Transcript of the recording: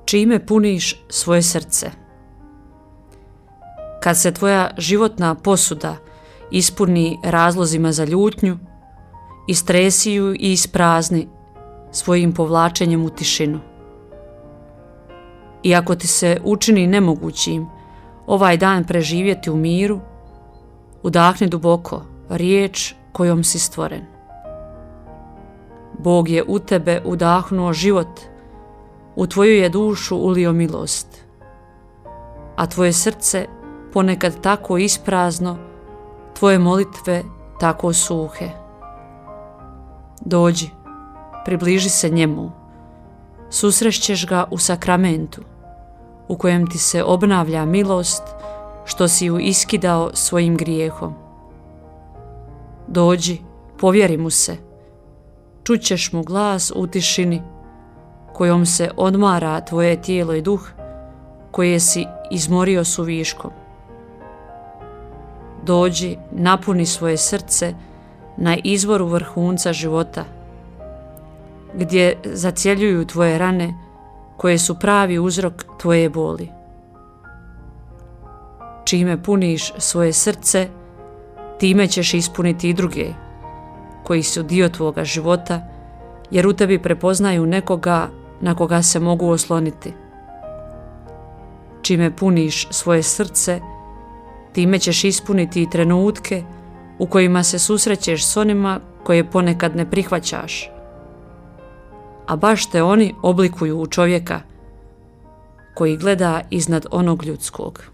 Čime puniš svoje srce? Kad se tvoja životna posuda ispuni razlozima za ljutnju, istresi ju i isprazni svojim povlačenjem u tišinu. I ako ti se učini nemogućim ovaj dan preživjeti u miru, udahni duboko riječ kojom si stvoren. Bog je u tebe udahnuo život, u tvoju je dušu ulio milost, a tvoje srce ponekad tako isprazno, tvoje molitve tako suhe. Dođi, približi se njemu, susrešćeš ga u sakramentu, u kojem ti se obnavlja milost što si ju iskidao svojim grijehom. Dođi, povjeri mu se, čućeš mu glas u tišini, kojom se odmara tvoje tijelo i duh, koje si izmorio suviškom. Dođi, napuni svoje srce na izvoru vrhunca života, gdje zacjeljuju tvoje rane, koje su pravi uzrok tvoje boli. Čime puniš svoje srce, time ćeš ispuniti i druge, koji su dio tvoga života, jer u tebi prepoznaju nekoga na koga se mogu osloniti. Čime puniš svoje srce, time ćeš ispuniti i trenutke u kojima se susrećeš s onima koje ponekad ne prihvaćaš, a baš te oni oblikuju u čovjeka koji gleda iznad onog ljudskog.